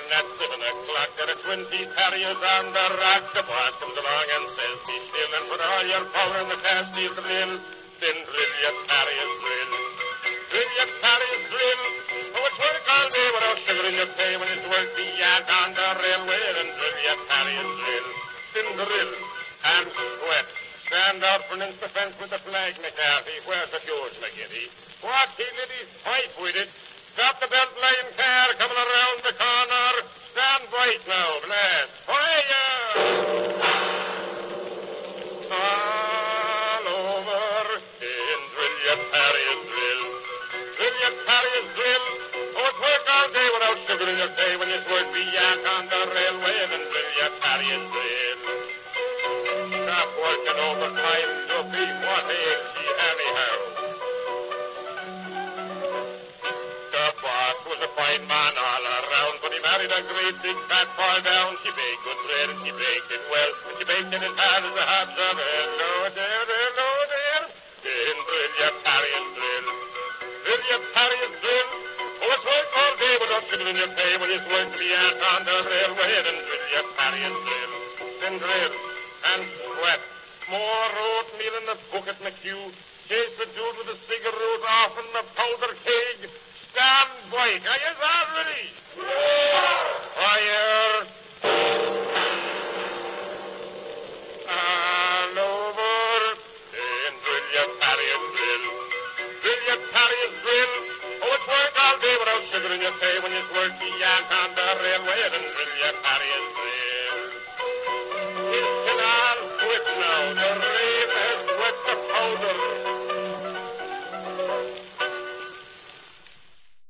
and at 7 o'clock there are 20 terriers on the rack. The boss comes along and says, be still and put all your power in the castle drill. Then drill your terriers drill. Drill your terriers drill. Oh, it's work all day without sugar in your pay when it's work the yak on the railway. And drill your terriers drill. Then drill and sweat. Stand out for an inch defense with the flag, McCarthy. Where's the George McGinty? What, he lit his pipe with it. Stop the belt line car coming around the corner. Stand right now, blast. Fire! All over in drill your terriers drill. Drill your terriers drill. Oh, it's work all day without sugar in your pay when it's work the yak on the railway. And drill your terriers drill. Stop working overtime, Duffy. What ails ye anyhow? The boss was a fine man all around, but he married a great big fat fall down. She baked good bread and she baked it well, and she baked it as hard as the hobs of hello there, hello there. Then drill your terriers drill. Drill your terriers drill. Oh, it's work all day without sugar in your pay when it's work to be out on the railway. Then drill your terriers drill. Then drill and sweat. More oatmeal in the bucket, McHugh. Chase the dude with the cigarette off in the powder keg. Stand by. Are you all ready?